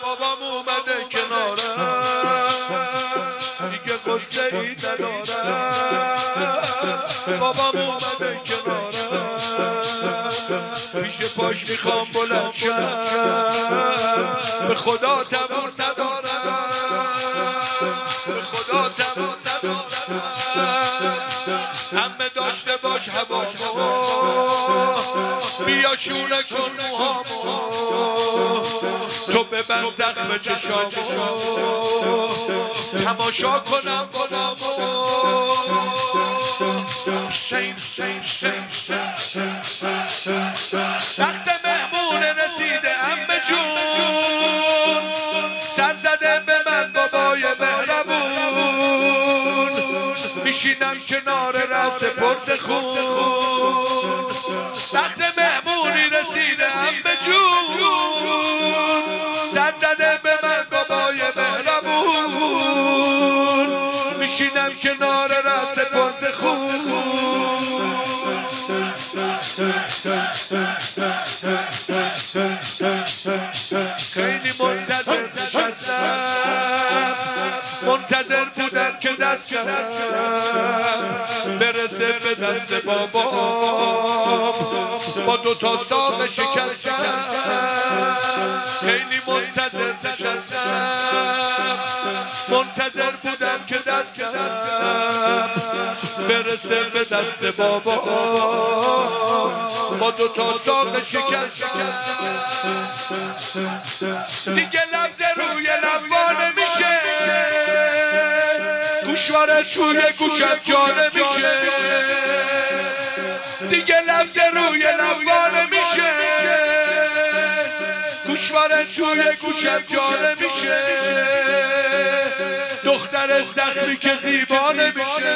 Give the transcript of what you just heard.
بابام اومده کنارم دیگه قصه ای ندارم بابام اومده کنارم پیش پاش میخوام بلند شم به خدا تمام ندارم به خدا تمام ندارم همه داشته باش هوامو بیا شونه کن موهامو تو ببند زخم چشامو تماشا کنم بانامو وقت مهمون رسیده عمه جون سر زده به من بابای مهربون میشینم کنار رس پرس خون وقت مهمونی رسیده عمه جون سر زده به من بابای مهربون میشینم کنار رس پرس خون خیلی منتظر نشستم منتظر بودم که دست برسه به دست بابام با دوتا ساق شکستم خیلی منتظر نشستم منتظر بودم که دست برسه به دست بابام با دوتا ساق شکستم دیگه لبز روی لبا نمیشه گوشواره توی گوشم جا نمیشه دیگه لبز روی لبا نمیشه گوشواره توی گوشم جا نمیشه دختر زخمی که زیبا نمیشه